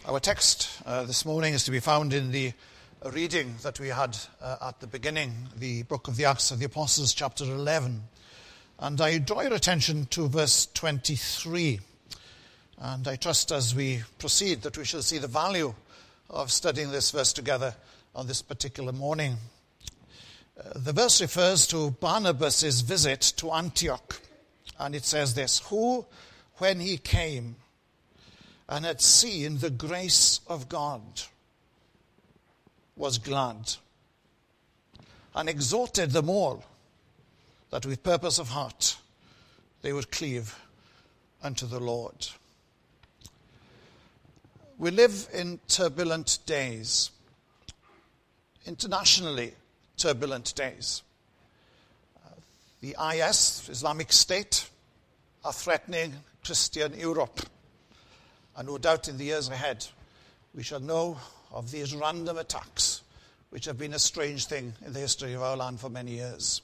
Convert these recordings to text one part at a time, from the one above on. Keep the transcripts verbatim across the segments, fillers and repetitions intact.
Our text uh, this morning is to be found in the reading that we had uh, at the beginning, the book of the Acts of the Apostles, chapter eleven. And I draw your attention to verse twenty-three. And I trust as we proceed that we shall see the value of studying this verse together on this particular morning. Uh, the verse refers to Barnabas' visit to Antioch. And it says this: who, when he came and had seen the grace of God, was glad, and exhorted them all that with purpose of heart they would cleave unto the Lord. We live in turbulent days, internationally turbulent days. Uh, the I S, Islamic State, are threatening Christian Europe. And no doubt in the years ahead, we shall know of these random attacks, which have been a strange thing in the history of our land for many years.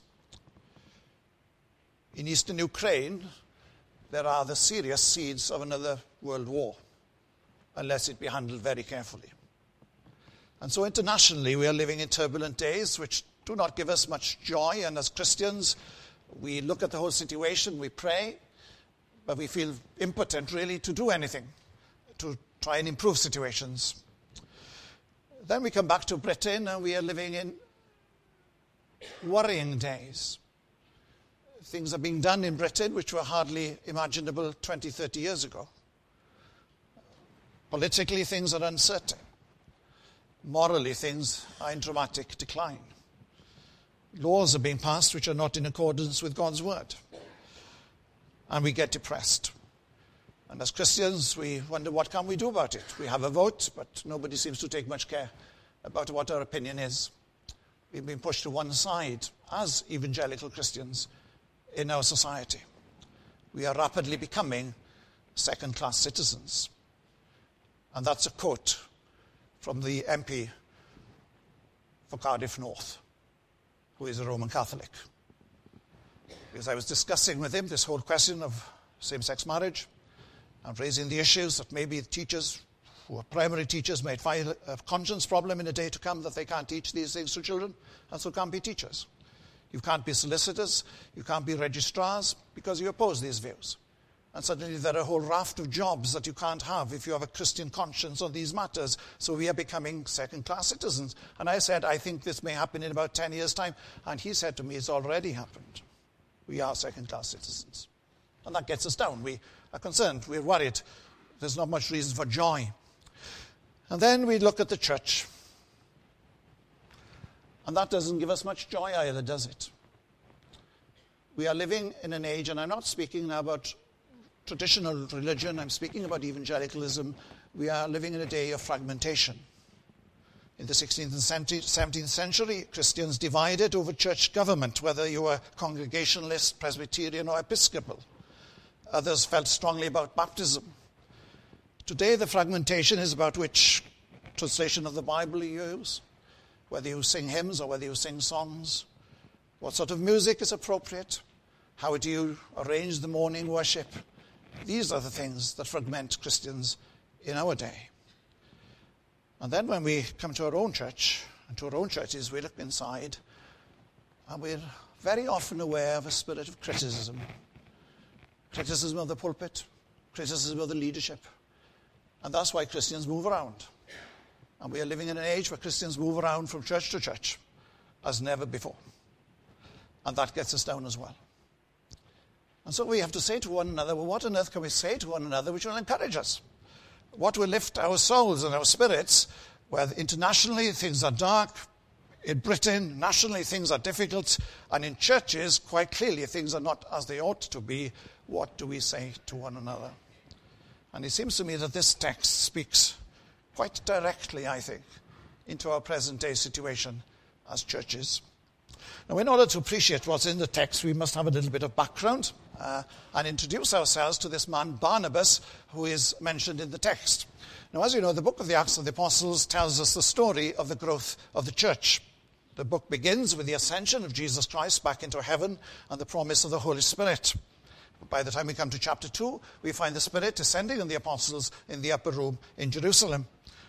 In eastern Ukraine, there are the serious seeds of another world war, unless it be handled very carefully. And so internationally, we are living in turbulent days, which do not give us much joy. And as Christians, we look at the whole situation, we pray, but we feel impotent really to do anything to try and improve situations. Then we come back to Britain, and we are living in worrying days. Things are being done in Britain which were hardly imaginable twenty, thirty years ago. Politically, things are uncertain. Morally, things are in dramatic decline. Laws are being passed which are not in accordance with God's word. And we get depressed. And as Christians, we wonder, what can we do about it? We have a vote, but nobody seems to take much care about what our opinion is. We've been pushed to one side as evangelical Christians in our society. We are rapidly becoming second-class citizens. And that's a quote from the M P for Cardiff North, who is a Roman Catholic. Because I was discussing with him this whole question of same-sex marriage, and raising the issues that maybe teachers who are primary teachers might find a conscience problem in a day to come, that they can't teach these things to children, and so can't be teachers. You can't be solicitors, you can't be registrars, because you oppose these views. And suddenly there are a whole raft of jobs that you can't have if you have a Christian conscience on these matters. So we are becoming second-class citizens. And I said, I think this may happen in about ten years' time. And he said to me, it's already happened. We are second-class citizens. And that gets us down. We are concerned. We're worried. There's not much reason for joy. And then we look at the church. And that doesn't give us much joy either, does it? We are living in an age, and I'm not speaking now about traditional religion, I'm speaking about evangelicalism. We are living in a day of fragmentation. In the sixteenth and seventeenth century, Christians divided over church government, whether you were Congregationalist, Presbyterian, or Episcopal. Others felt strongly about baptism. Today, the fragmentation is about which translation of the Bible you use, whether you sing hymns or whether you sing songs, what sort of music is appropriate, how do you arrange the morning worship. These are the things that fragment Christians in our day. And then when we come to our own church, and to our own churches, we look inside, and we're very often aware of a spirit of criticism. Criticism of the pulpit, criticism of the leadership. And that's why Christians move around. And we are living in an age where Christians move around from church to church as never before. And that gets us down as well. And so we have to say to one another, well, what on earth can we say to one another which will encourage us? What will lift our souls and our spirits, where internationally things are dark, in Britain, nationally things are difficult, and in churches, quite clearly, things are not as they ought to be. What do we say to one another? And it seems to me that this text speaks quite directly, I think, into our present-day situation as churches. Now, in order to appreciate what's in the text, we must have a little bit of background uh, and introduce ourselves to this man, Barnabas, who is mentioned in the text. Now, as you know, the book of the Acts of the Apostles tells us the story of the growth of the church. The book begins with the ascension of Jesus Christ back into heaven and the promise of the Holy Spirit. By the time we come to chapter two, we find the Spirit descending on the apostles in the upper room in Jerusalem.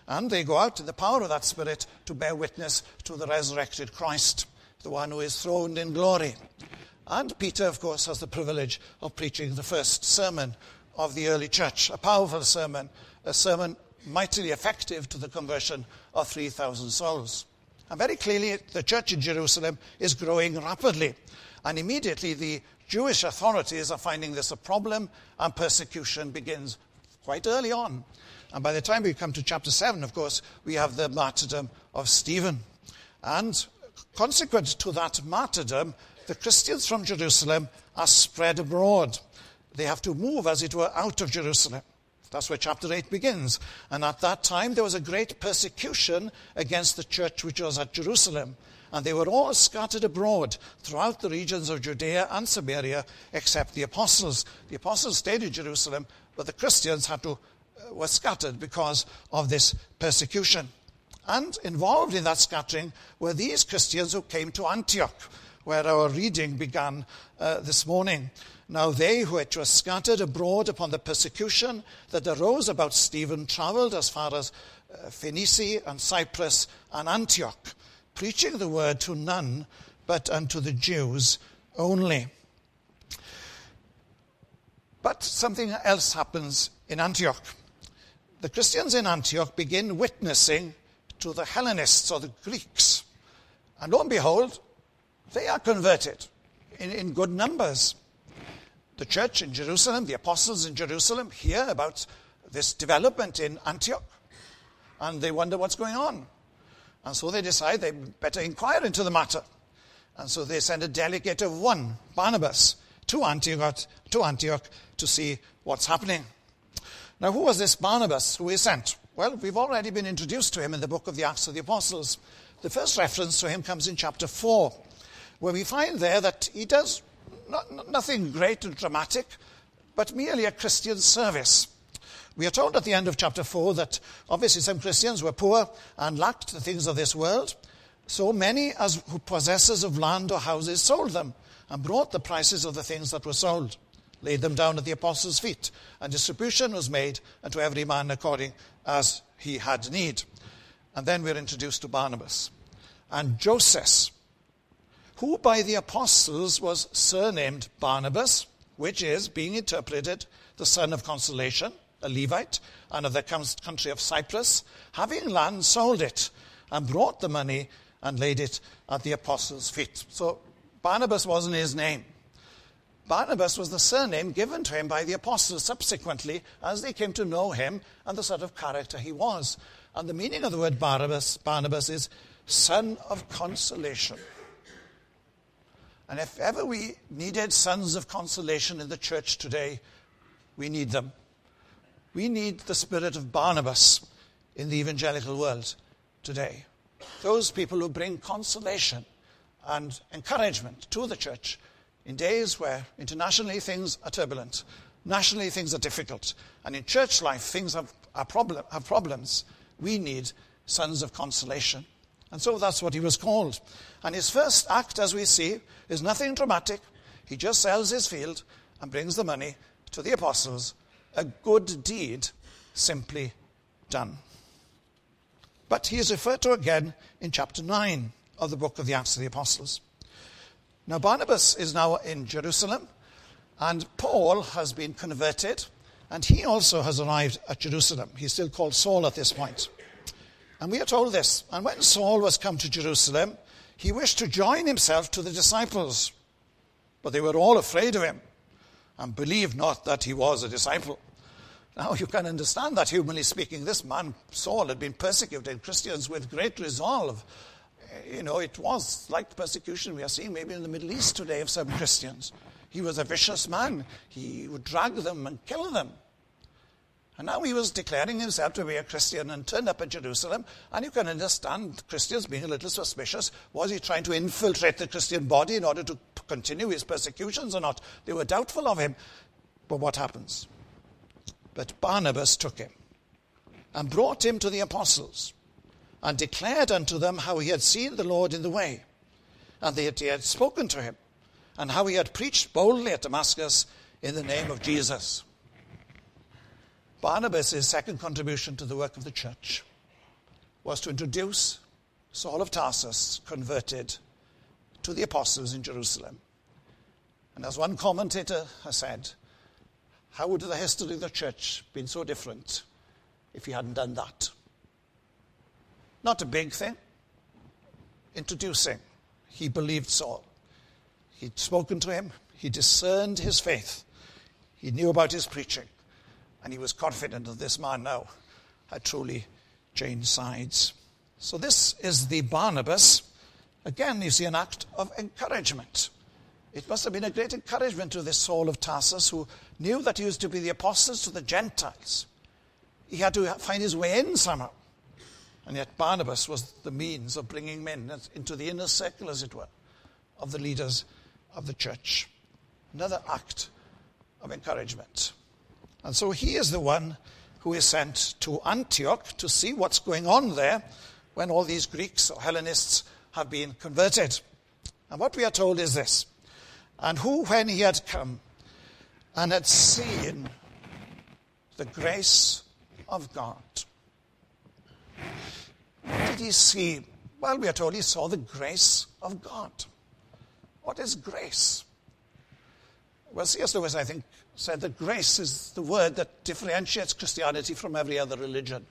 And they go out in the power of that Spirit to bear witness to the resurrected Christ, the one who is throned in glory. And Peter, of course, has the privilege of preaching the first sermon of the early church, a powerful sermon, a sermon mightily effective to the conversion of three thousand souls. And very clearly, the church in Jerusalem is growing rapidly. And immediately, the Jewish authorities are finding this a problem, and persecution begins quite early on. And by the time we come to chapter seven, of course, we have the martyrdom of Stephen. And consequent to that martyrdom, the Christians from Jerusalem are spread abroad. They have to move, as it were, out of Jerusalem. That's where chapter eight begins. And at that time, there was a great persecution against the church which was at Jerusalem. And they were all scattered abroad throughout the regions of Judea and Samaria, except the apostles. The apostles stayed in Jerusalem, but the Christians had to, uh, were scattered because of this persecution. And involved in that scattering were these Christians who came to Antioch, where our reading began uh, this morning. Now they which were scattered abroad upon the persecution that arose about Stephen travelled as far as uh, Phoenicia and Cyprus and Antioch, preaching the word to none but unto the Jews only. But something else happens in Antioch. The Christians in Antioch begin witnessing to the Hellenists or the Greeks. And lo and behold, they are converted in, in good numbers. The church in Jerusalem, the apostles in Jerusalem, hear about this development in Antioch. And they wonder what's going on. And so they decide they better inquire into the matter. And so they send a delegate of one, Barnabas, to Antioch, to Antioch to see what's happening. Now, who was this Barnabas who he sent? Well, we've already been introduced to him in the book of the Acts of the Apostles. The first reference to him comes in chapter four, where we find there that he does not, nothing great and dramatic, but merely a Christian service. We are told at the end of chapter four that obviously some Christians were poor and lacked the things of this world. So many as possessors of land or houses sold them and brought the prices of the things that were sold, laid them down at the apostles' feet, and distribution was made unto every man according as he had need. And then we're introduced to Barnabas and Joseph, who by the apostles was surnamed Barnabas, which is, being interpreted, the son of consolation, a Levite, and of the country of Cyprus, having land, sold it, and brought the money and laid it at the apostles' feet. So Barnabas wasn't his name. Barnabas was the surname given to him by the apostles subsequently as they came to know him and the sort of character he was. And the meaning of the word Barnabas, Barnabas is son of consolation. And if ever we needed sons of consolation in the church today, we need them. We need the spirit of Barnabas in the evangelical world today. Those people who bring consolation and encouragement to the church in days where internationally things are turbulent, nationally things are difficult, and in church life things have, are problem, have problems. We need sons of consolation. And so that's what he was called. And his first act, as we see, is nothing dramatic. He just sells his field and brings the money to the apostles. A good deed simply done. But he is referred to again in chapter nine of the book of the Acts of the Apostles. Now Barnabas is now in Jerusalem, and Paul has been converted, and he also has arrived at Jerusalem. He's still called Saul at this point. And we are told this, and when Saul was come to Jerusalem, he wished to join himself to the disciples, but they were all afraid of him, and believed not that he was a disciple. Now you can understand that, humanly speaking, this man, Saul, had been persecuting Christians with great resolve. You know, it was like persecution we are seeing maybe in the Middle East today of some Christians. He was a vicious man. He would drag them and kill them. And now he was declaring himself to be a Christian and turned up at Jerusalem. And you can understand Christians being a little suspicious. Was he trying to infiltrate the Christian body in order to continue his persecutions or not? They were doubtful of him. But what happens? But Barnabas took him and brought him to the apostles and declared unto them how he had seen the Lord in the way, and that he had spoken to him, and how he had preached boldly at Damascus in the name of Jesus. Barnabas' second contribution to the work of the church. was to introduce Saul of Tarsus, converted, to the apostles in Jerusalem. And as one commentator has said, how would the history of the church been so different if he hadn't done that? Not a big thing. Introducing. He believed Saul. He'd spoken to him. He discerned his faith. He knew about his preaching. And he was confident that this man now had truly changed sides. So this is the Barnabas. Again, you see an act of encouragement. It must have been a great encouragement to this Saul of Tarsus, who knew that he was to be the apostles to the Gentiles. He had to find his way in somehow. And yet Barnabas was the means of bringing men into the inner circle, as it were, of the leaders of the church. Another act of encouragement. And so he is the one who is sent to Antioch to see what's going on there when all these Greeks or Hellenists have been converted. And what we are told is this: and who, when he had come and had seen the grace of God. What did he see? Well, we are told he saw the grace of God. What is grace? Well, C S Lewis, I think, said that grace is the word that differentiates Christianity from every other religion.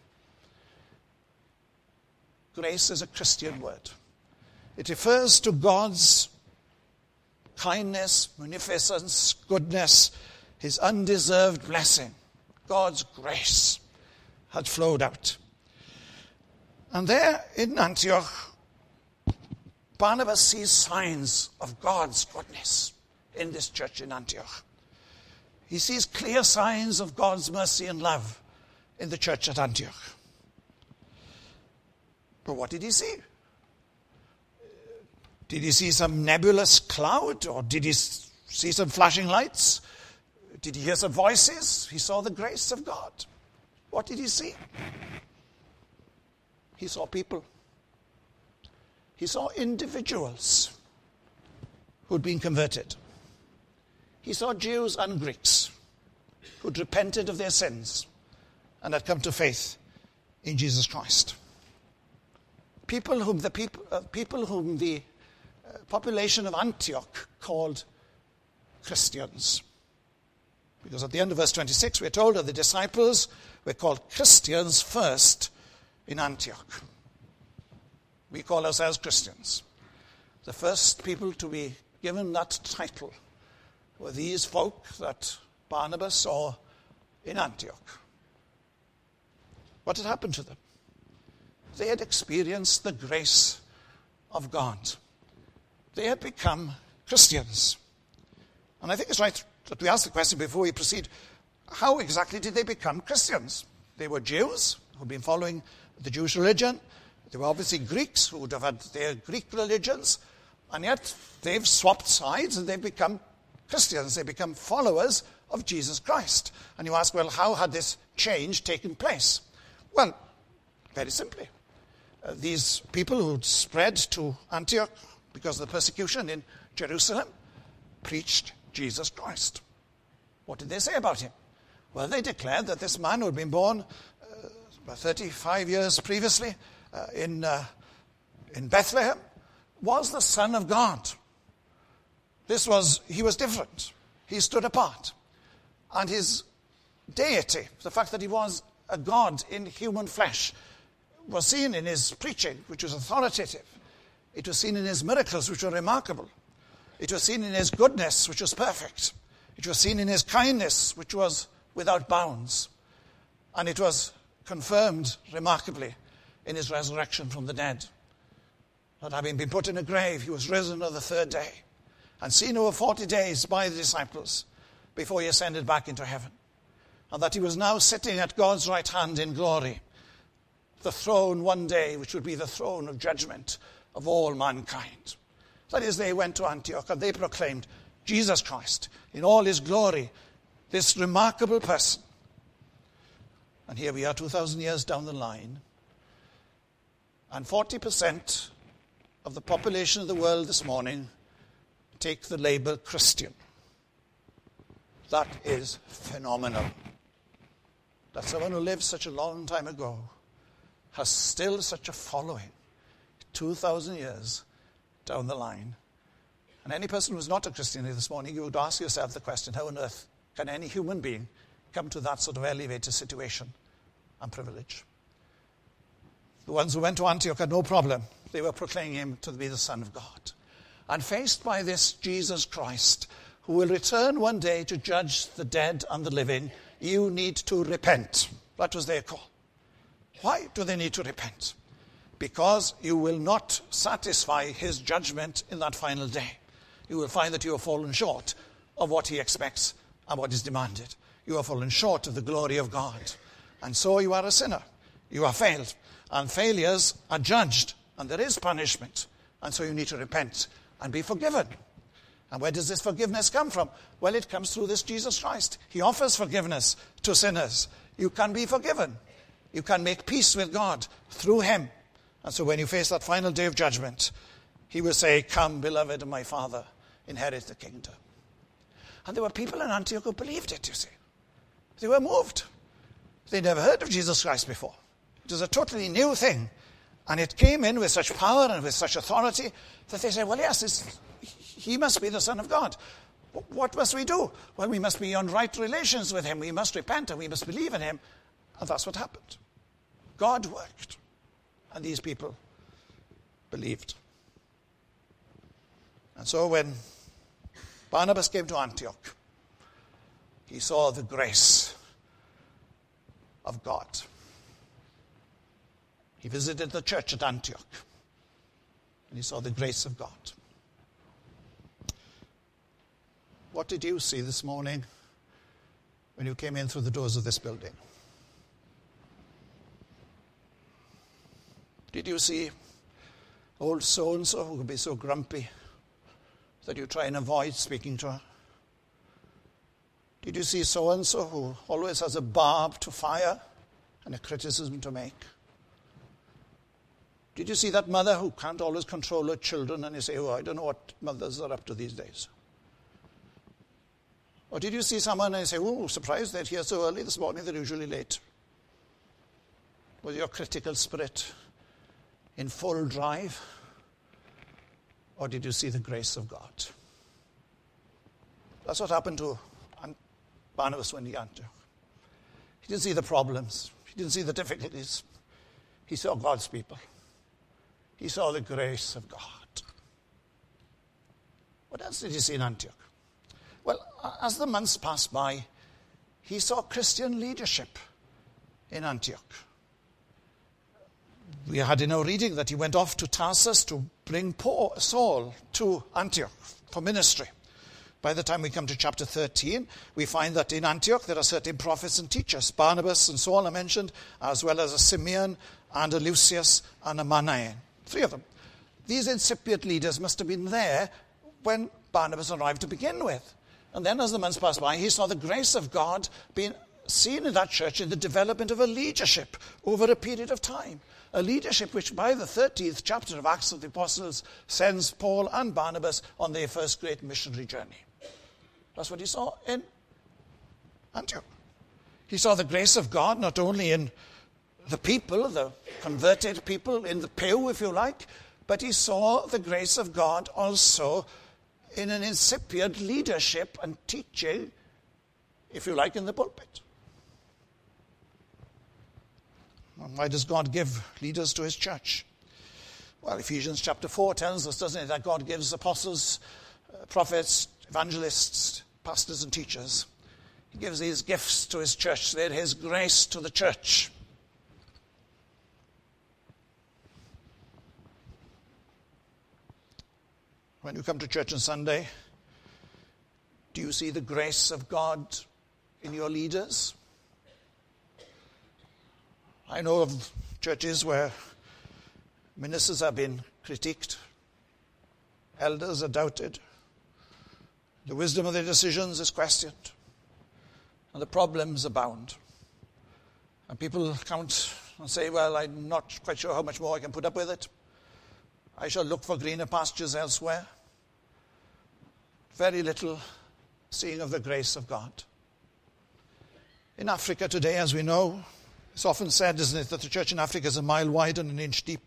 Grace is a Christian word. It refers to God's kindness, munificence, goodness, his undeserved blessing. God's grace had flowed out. And there in Antioch, Barnabas sees signs of God's goodness in this church in Antioch. He sees clear signs of God's mercy and love in the church at Antioch. But what did he see? Did he see some nebulous cloud, or did he see some flashing lights? Did he hear some voices? He saw the grace of God. What did he see? He saw people. He saw individuals who'd been converted. He saw Jews and Greeks who'd repented of their sins and had come to faith in Jesus Christ. People whom the people, uh, people whom the uh, population of Antioch called Christians. Because at the end of verse twenty-six, we're told that the disciples were called Christians first in Antioch. We call ourselves Christians. The first people to be given that title were these folk that Barnabas saw in Antioch. What had happened to them? They had experienced the grace of God. They had become Christians. And I think it's right that we ask the question before we proceed, how exactly did they become Christians? They were Jews who had been following the Jewish religion. They were obviously Greeks who would have had their Greek religions. And yet they've swapped sides and they've become Christians. They become followers of Jesus Christ. And you ask, well, how had this change taken place? Well, very simply. Uh, these people who spread to Antioch because of the persecution in Jerusalem preached Jesus Christ. What did they say about him? Well, they declared that this man who had been born uh, about thirty-five years previously uh, in, uh, in Bethlehem was the Son of God. This was, he was different. He stood apart. And his deity, the fact that he was a God in human flesh, was seen in his preaching, which was authoritative. It was seen in his miracles, which were remarkable. It was seen in his goodness, which was perfect. It was seen in his kindness, which was without bounds. And it was confirmed remarkably in his resurrection from the dead. That having been put in a grave, he was risen on the third day and seen over forty days by the disciples before he ascended back into heaven. And that he was now sitting at God's right hand in glory, the throne one day, which would be the throne of judgment of all mankind. That is, they went to Antioch and they proclaimed Jesus Christ in all his glory, this remarkable person. And here we are two thousand years down the line, and forty percent of the population of the world this morning take the label Christian. That is phenomenal. That someone who lived such a long time ago has still such a following two thousand years down the line. And any person who's not a Christian here this morning, you would ask yourself the question, how on earth can any human being come to that sort of elevated situation and privilege? The ones who went to Antioch had no problem. They were proclaiming him to be the Son of God. And faced by this Jesus Christ, who will return one day to judge the dead and the living, you need to repent. That was their call. Why do they need to repent? Because you will not satisfy his judgment in that final day. You will find that you have fallen short of what he expects and what is demanded. You have fallen short of the glory of God. And so you are a sinner. You have failed. And failures are judged. And there is punishment. And so you need to repent and be forgiven. And where does this forgiveness come from? Well, it comes through this Jesus Christ. He offers forgiveness to sinners. You can be forgiven. You can make peace with God through him. And so when you face that final day of judgment, he will say, come, beloved of my Father, inherit the kingdom. And there were people in Antioch who believed it, you see. They were moved. They never heard of Jesus Christ before. It was a totally new thing. And it came in with such power and with such authority that they said, well, yes, it's, he must be the Son of God. What must we do? Well, we must be on right relations with him. We must repent and we must believe in him. And that's what happened. God worked. And these people believed. And so when Barnabas came to Antioch, he saw the grace of God. He visited the church at Antioch, and he saw the grace of God. What did you see this morning when you came in through the doors of this building? Did you see old so-and-so who could be so grumpy that you try and avoid speaking to her? Did you see so-and-so who always has a barb to fire and a criticism to make? Did you see that mother who can't always control her children and you say, oh, I don't know what mothers are up to these days? Or did you see someone and you say, oh, surprised they're here so early this morning, they're usually late? Was your critical spirit in full drive? Or did you see the grace of God? That's what happened to Barnabas when he entered. He didn't see the problems. He didn't see the difficulties. He saw God's people. He saw the grace of God. What else did he see in Antioch? Well, as the months passed by, he saw Christian leadership in Antioch. We had in our reading that he went off to Tarsus to bring Paul, Saul to Antioch for ministry. By the time we come to chapter thirteen, we find that in Antioch there are certain prophets and teachers. Barnabas and Saul are mentioned, as well as a Simeon and a Lucius and a Manaen. Three of them. These incipient leaders must have been there when Barnabas arrived to begin with. And then as the months passed by, he saw the grace of God being seen in that church in the development of a leadership over a period of time. A leadership which by the thirteenth chapter of Acts of the Apostles sends Paul and Barnabas on their first great missionary journey. That's what he saw in Antioch. He saw the grace of God not only in the people, the converted people, in the pew, if you like, but he saw the grace of God also in an incipient leadership and teaching, if you like, in the pulpit. And why does God give leaders to his church? Well, Ephesians chapter four tells us, doesn't it, that God gives apostles, uh, prophets, evangelists, pastors and teachers. He gives these gifts to his church. They're his grace to the church. When you come to church on Sunday, do you see the grace of God in your leaders? I know of churches where ministers have been critiqued, elders are doubted, the wisdom of their decisions is questioned, and the problems abound. And people count and say, well, I'm not quite sure how much more I can put up with it. I shall look for greener pastures elsewhere. Very little seeing of the grace of God. In Africa today, as we know, It's often said, isn't it, that the church in Africa is a mile wide and an inch deep.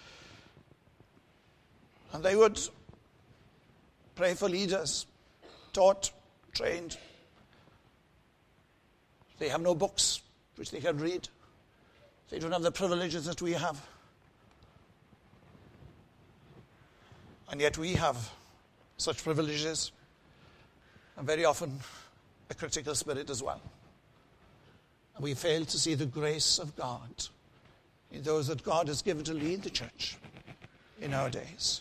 And they would pray for leaders, taught, trained. They have no books which they can read. They don't have the privileges that we have. And yet we have such privileges, and very often a critical spirit as well. And we fail to see the grace of God in those that God has given to lead the church in our days.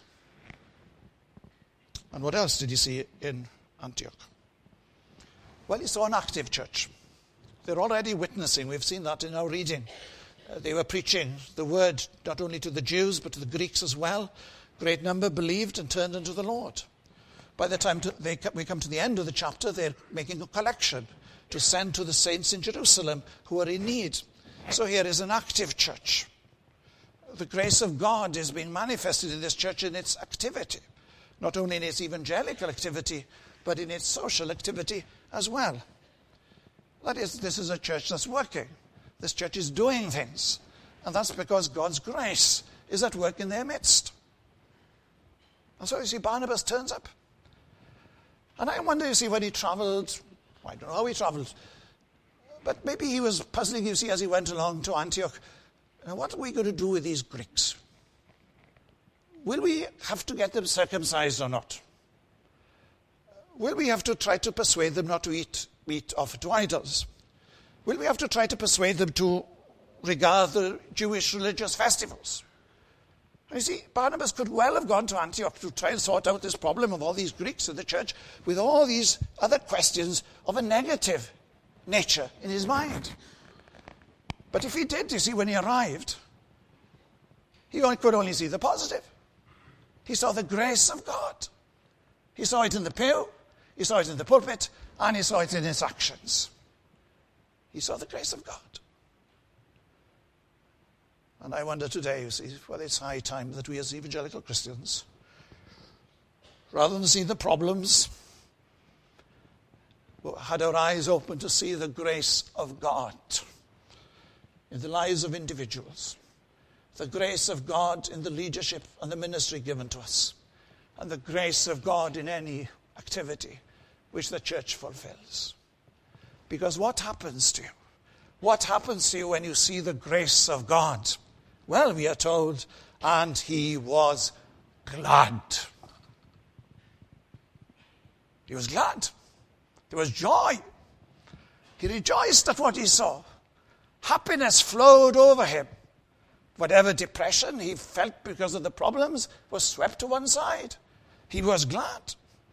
And what else did he see in Antioch? Well, he saw an active church. They're already witnessing. We've seen that in our reading. Uh, they were preaching the word not only to the Jews but to the Greeks as well. Great number believed and turned unto the Lord. By the time to, they, we come to the end of the chapter, they're making a collection to send to the saints in Jerusalem who are in need. So here is an active church. The grace of God is being manifested in this church in its activity, not only in its evangelical activity, but in its social activity as well. That is, this is a church that's working. This church is doing things. And that's because God's grace is at work in their midst. And so you see, Barnabas turns up. And I wonder, you see, when he traveled, I don't know how he traveled, but maybe he was puzzling, you see, as he went along to Antioch. Now, what are we going to do with these Greeks? Will we have to get them circumcised or not? Will we have to try to persuade them not to eat meat offered to idols? Will we have to try to persuade them to regard the Jewish religious festivals? You see, Barnabas could well have gone to Antioch to try and sort out this problem of all these Greeks in the church with all these other questions of a negative nature in his mind. But if he did, you see, when he arrived, he could only see the positive. He saw the grace of God. He saw it in the pew, he saw it in the pulpit, and he saw it in his actions. He saw the grace of God. And I wonder today, you see, whether it's high time that we as evangelical Christians, rather than see the problems, had our eyes open to see the grace of God in the lives of individuals, the grace of God in the leadership and the ministry given to us, and the grace of God in any activity which the church fulfills. Because what happens to you? What happens to you when you see the grace of God? Well, we are told, and he was glad. He was glad. There was joy. He rejoiced at what he saw. Happiness flowed over him. Whatever depression he felt because of the problems was swept to one side. He was glad.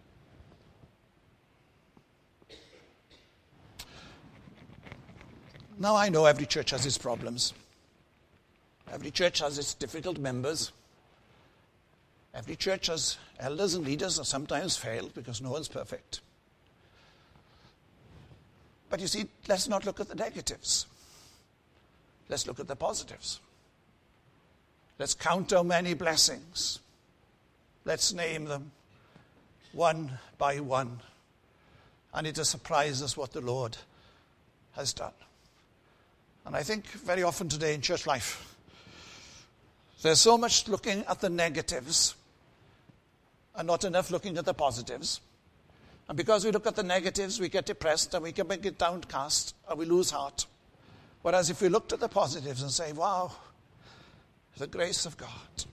Now, I know every church has its problems. Every church has its difficult members. Every church has elders and leaders that sometimes fail because no one's perfect. But you see, let's not look at the negatives. Let's look at the positives. Let's count our many blessings. Let's name them one by one. And it will surprise us what the Lord has done. And I think very often today in church life, there's so much looking at the negatives and not enough looking at the positives. And because we look at the negatives, we get depressed and we can get downcast and we lose heart. Whereas if we looked at the positives and say, wow, the grace of God.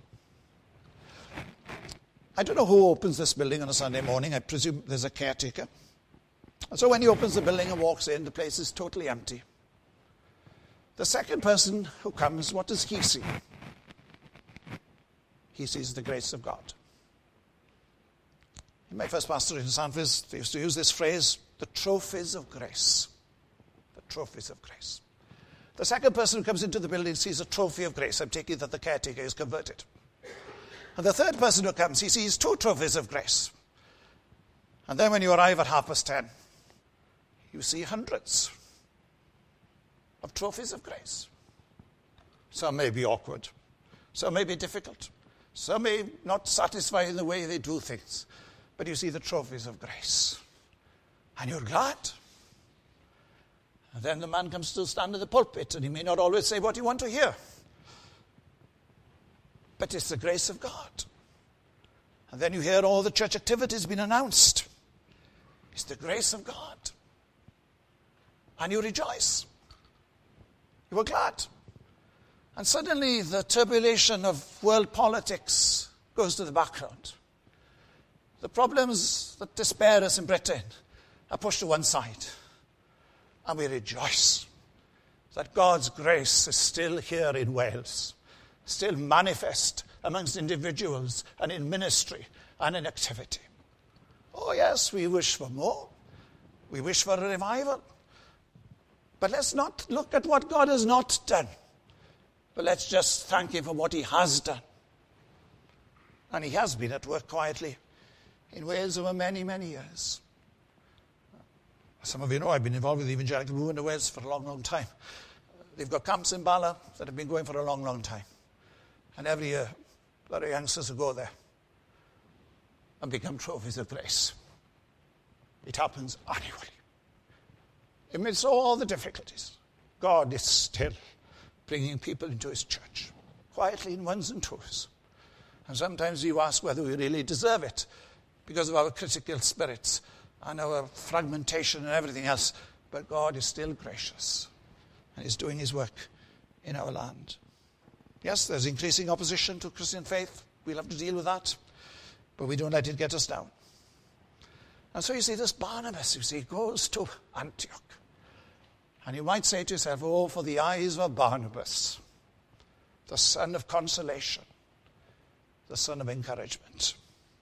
I don't know who opens this building on a Sunday morning. I presume there's a caretaker. And so when he opens the building and walks in, the place is totally empty. The second person who comes, what does he see? He sees the grace of God. In my first pastorate in Sandhurst, they used to use this phrase, the trophies of grace. The trophies of grace. The second person who comes into the building sees a trophy of grace. I'm taking that the caretaker is converted. And the third person who comes, he sees two trophies of grace. And then when you arrive at half past ten, you see hundreds of trophies of grace. Some may be awkward. Some may be difficult. Some may not satisfy in the way they do things. But you see the trophies of grace. And you're glad. And then the man comes to stand in the pulpit, and he may not always say what you want to hear. But it's the grace of God. And then you hear all the church activities being announced. It's the grace of God. And you rejoice. You were glad. And suddenly the turbulation of world politics goes to the background. The problems that despair us in Britain are pushed to one side. And we rejoice that God's grace is still here in Wales, still manifest amongst individuals and in ministry and in activity. Oh yes, we wish for more. We wish for a revival. But let's not look at what God has not done. But let's just thank him for what he has done. And he has been at work quietly in Wales over many, many years. Some of you know I've been involved with the evangelical movement in Wales for a long, long time. They've got camps in Bala that have been going for a long, long time. And every year, a lot of youngsters who go there and become trophies of grace. It happens annually. Amidst all the difficulties, God is still bringing people into his church, quietly in ones and twos. And sometimes you ask whether we really deserve it because of our critical spirits and our fragmentation and everything else. But God is still gracious and is doing his work in our land. Yes, there's increasing opposition to Christian faith. We'll have to deal with that. But we don't let it get us down. And so you see, this Barnabas, you see, goes to Antioch. And you might say to yourself, oh, for the eyes of Barnabas, the son of consolation, the son of encouragement.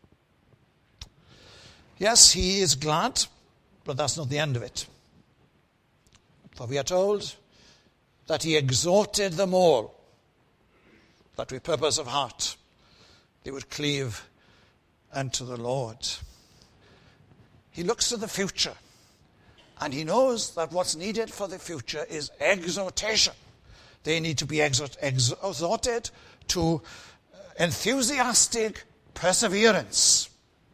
Yes, he is glad, but that's not the end of it. For we are told that he exhorted them all, that with purpose of heart they would cleave unto the Lord. He looks to the future, and he knows that what's needed for the future is exhortation. They need to be exhort, exhorted to enthusiastic perseverance.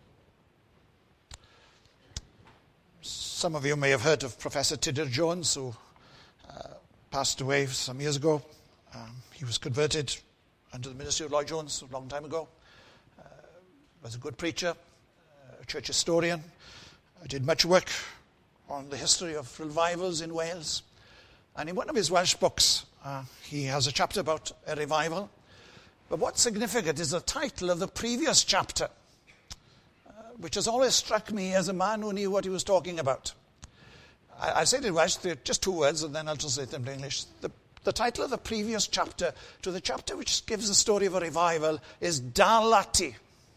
Some of you may have heard of Professor Tudor Jones, who uh, passed away some years ago. Um, he was converted under the ministry of Lloyd Jones a long time ago. Uh, was a good preacher, uh, a church historian. Uh, did much work on the history of revivals in Wales. And in one of his Welsh books, uh, he has a chapter about a revival. But what's significant is the title of the previous chapter, which has always struck me as a man who knew what he was talking about. I, I'll say it in Welsh, just two words, and then I'll translate them to English. The, the title of the previous chapter to the chapter which gives the story of a revival is Dal Ati,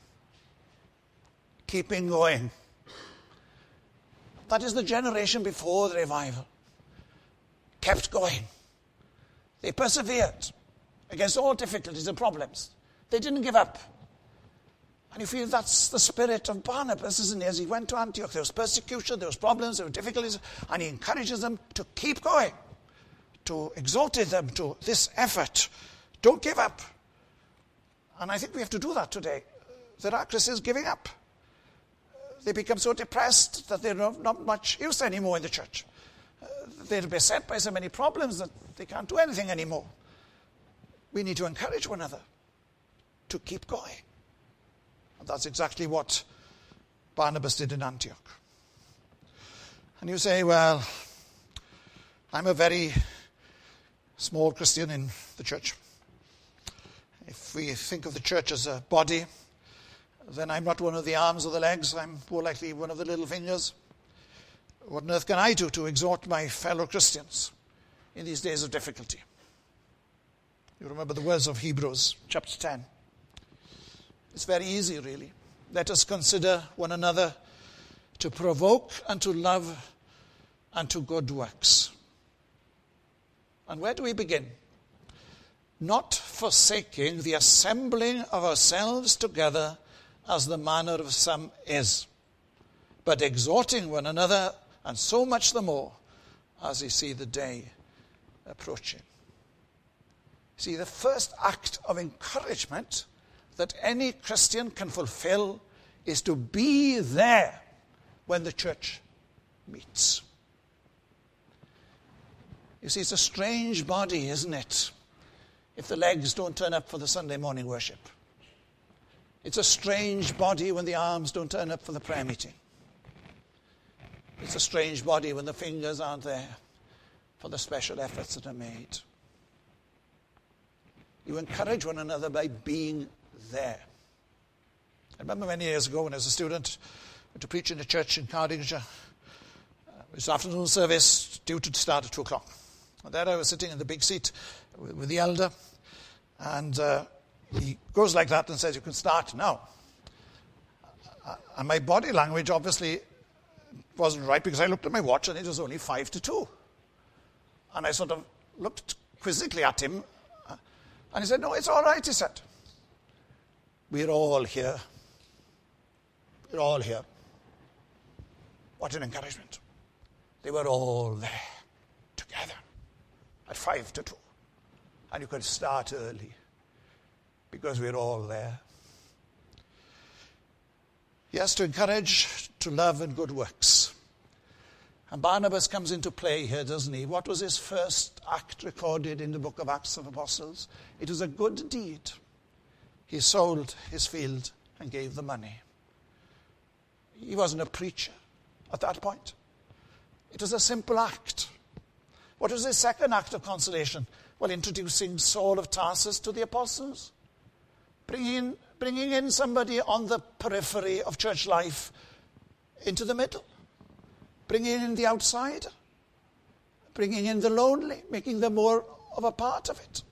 keeping going. That is the generation before the revival. Kept going. They persevered against all difficulties and problems. They didn't give up. And you feel that's the spirit of Barnabas, isn't it? As he went to Antioch, there was persecution, there was problems, there were difficulties, and he encourages them to keep going, to exhorted them to this effort. Don't give up. And I think we have to do that today. There are Christians giving up. They become so depressed that they're not much use anymore in the church. They're beset by so many problems that they can't do anything anymore. We need to encourage one another to keep going. And that's exactly what Barnabas did in Antioch. And you say, well, I'm a very small Christian in the church. If we think of the church as a body, then I'm not one of the arms or the legs. I'm more likely one of the little fingers. What on earth can I do to exhort my fellow Christians in these days of difficulty? You remember the words of Hebrews chapter ten. It's very easy, really. Let us consider one another to provoke and to love and to good works. And where do we begin? Not forsaking the assembling of ourselves together as the manner of some is, but exhorting one another, and so much the more as you see the day approaching. See, the first act of encouragement that any Christian can fulfill is to be there when the church meets. You see, it's a strange body, isn't it, if the legs don't turn up for the Sunday morning worship. It's a strange body when the arms don't turn up for the prayer meeting. It's a strange body when the fingers aren't there for the special efforts that are made. You encourage one another by being there. I remember many years ago when I was a student, I went to preach in a church in Cardingshire. Uh, it was afternoon service due to start at two o'clock. And there I was sitting in the big seat with, with the elder, and uh, he goes like that and says, "You can start now." Uh, and my body language obviously wasn't right, because I looked at my watch and it was only five to two. And I sort of looked quizzically at him, uh, and he said, "No, it's all right," he said. "We're all here. We're all here." What an encouragement. They were all there together at five to two. And you could start early because we're all there. Yes, to encourage, to love and good works. And Barnabas comes into play here, doesn't he? What was his first act recorded in the book of Acts of Apostles? It was a good deed. He sold his field and gave the money. He wasn't a preacher at that point. It was a simple act. What was his second act of consolation? Well, introducing Saul of Tarsus to the apostles. Bringing in, bringing in somebody on the periphery of church life into the middle. Bringing in the outsider. Bringing in the lonely. Making them more of a part of it.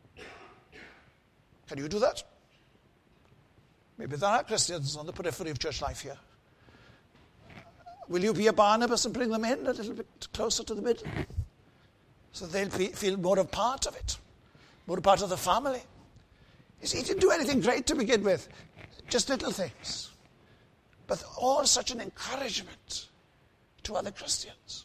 Can you do that? Maybe there are Christians on the periphery of church life here. Will you be a Barnabas and bring them in a little bit closer to the middle? So they'll be, feel more a part of it. More a part of the family. You see, he didn't do anything great to begin with. Just little things. But all such an encouragement to other Christians.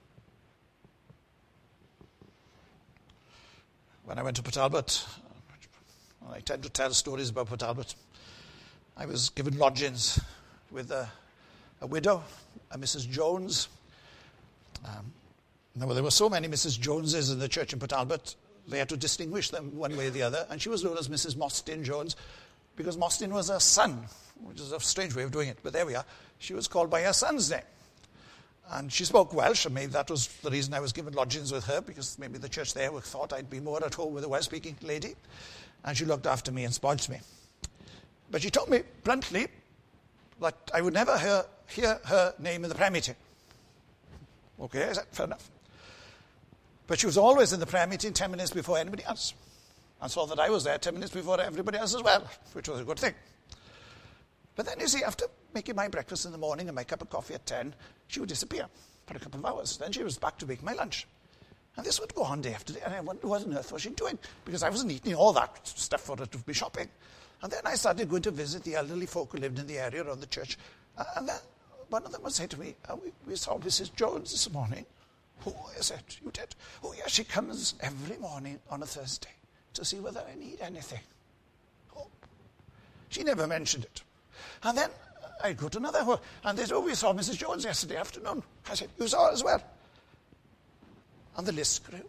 When I went to Port Talbot, I tend to tell stories about Port Talbot. I was given lodgings with a, a widow, a Missus Jones. Um, now, there were so many Missus Joneses in the church in Port Talbot, they had to distinguish them one way or the other. And she was known as Missus Mostyn Jones because Mostyn was her son, which is a strange way of doing it. But there we are. She was called by her son's name. And she spoke Welsh, and maybe that was the reason I was given lodgings with her, because maybe the church there thought I'd be more at home with a Welsh-speaking lady. And she looked after me and spoilt me. But she told me bluntly that I would never hear, hear her name in the prayer meeting. Okay, I said, fair enough. But she was always in the prayer meeting ten minutes before anybody else. And saw that I was there ten minutes before everybody else as well, which was a good thing. But then, you see, after making my breakfast in the morning and my cup of coffee at ten, she would disappear for a couple of hours. Then she was back to make my lunch. And this would go on day after day. And I wondered what on earth was she doing? Because I wasn't eating all that stuff for her to be shopping. And then I started going to visit the elderly folk who lived in the area around the church. And then one of them would say to me, oh, we, we saw Missus Jones this morning. Oh, I said, you did? Oh, yeah, she comes every morning on a Thursday to see whether I need anything. Oh. She never mentioned it. And then I'd go to another one, and they said, oh, we saw Missus Jones yesterday afternoon. I said, you saw her as well? And the list grew.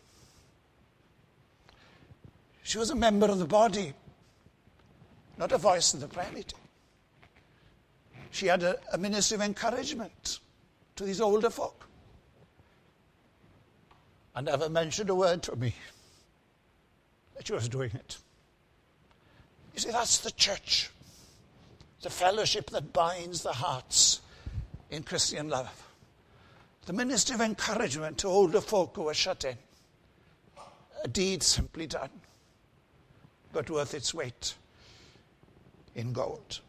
She was a member of the body, not a voice in the prayer meeting. She had a, a ministry of encouragement to these older folk. And never mentioned a word to me that she was doing it. You see, that's the church. The fellowship that binds the hearts in Christian love. The ministry of encouragement to older folk who are shut in. A deed simply done, but worth its weight in gold.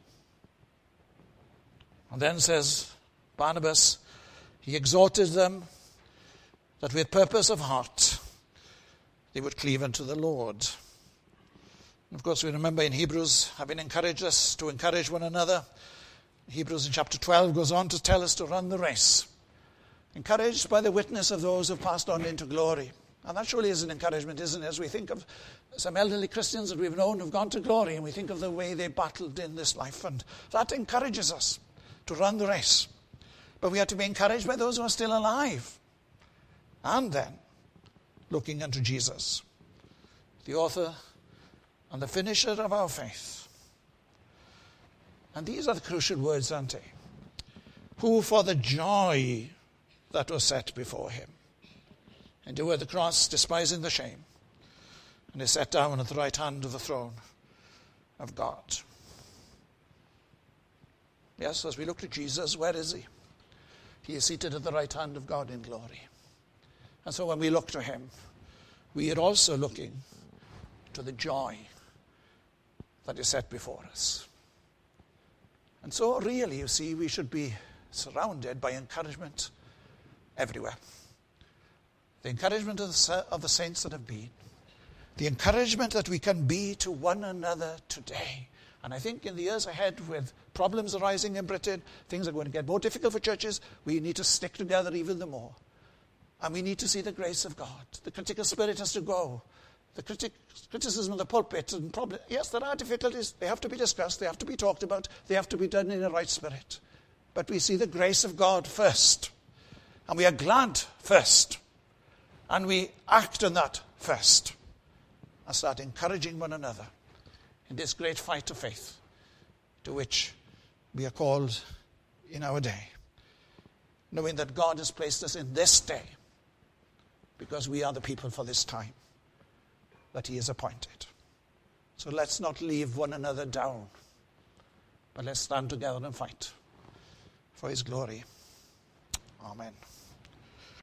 And then says Barnabas, he exhorted them that with purpose of heart they would cleave unto the Lord. And of course, we remember in Hebrews, having encouraged us to encourage one another, Hebrews in chapter twelve goes on to tell us to run the race, encouraged by the witness of those who have passed on into glory. And that surely is an encouragement, isn't it? As we think of some elderly Christians that we've known who've gone to glory, and we think of the way they battled in this life, and that encourages us to run the race. But we have to be encouraged by those who are still alive. And then, looking unto Jesus, the author and the finisher of our faith. And these are the crucial words, aren't they? Who for the joy that was set before him endured the cross, despising the shame, and is set down at the right hand of the throne of God. Yes, as we look to Jesus, where is he? He is seated at the right hand of God in glory. And so when we look to him, we are also looking to the joy that is set before us. And so really, you see, we should be surrounded by encouragement everywhere. The encouragement of the, of the saints that have been. The encouragement that we can be to one another today. And I think in the years ahead, with problems arising in Britain, things are going to get more difficult for churches. We need to stick together even the more. And we need to see the grace of God. The critical spirit has to go. The critic, criticism of the pulpit and problem. Yes, there are difficulties. They have to be discussed. They have to be talked about. They have to be done in the right spirit. But we see the grace of God first. And we are glad first. And we act on that first. And start encouraging one another in this great fight of faith to which we are called in our day. Knowing that God has placed us in this day because we are the people for this time that he has appointed. So let's not leave one another down, but let's stand together and fight for his glory. Amen.